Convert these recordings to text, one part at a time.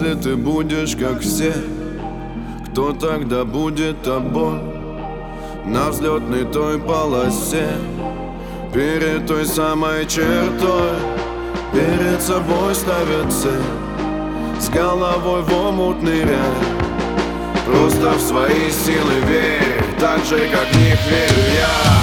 Если ты будешь как все, кто тогда будет тобой? На взлетной той полосе, перед той самой чертой, перед собой ставят цель, с головой в омут ныряй. Просто в свои силы верь, так же, как в них верю я.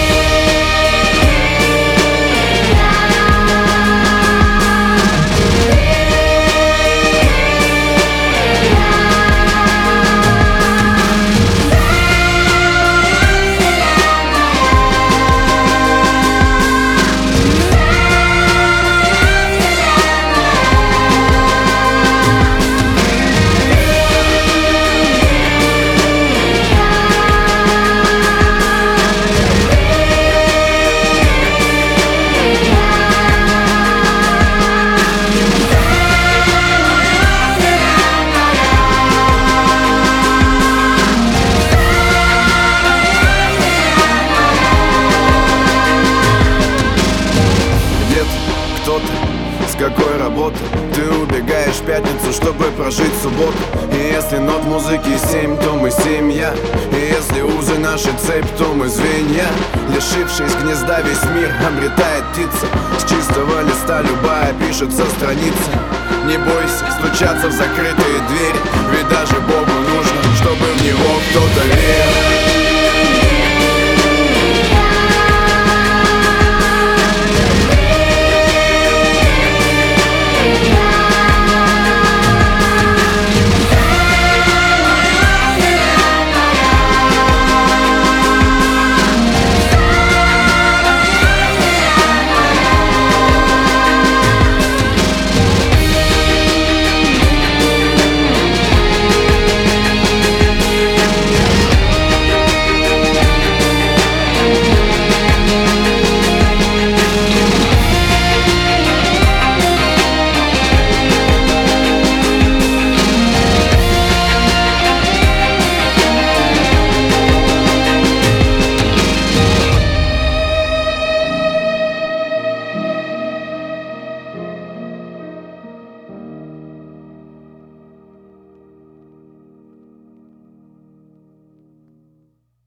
С какой работы ты убегаешь в пятницу, чтобы прожить субботу? И если нот музыки 7, то мы семья. И если узы наши цепь, то мы звенья. Лишившись гнезда, весь мир обретает птица. С чистого листа любая пишется страница. Не бойся стучаться в закрытые двери, ведь даже Богу нужно, чтобы в него кто-то верил.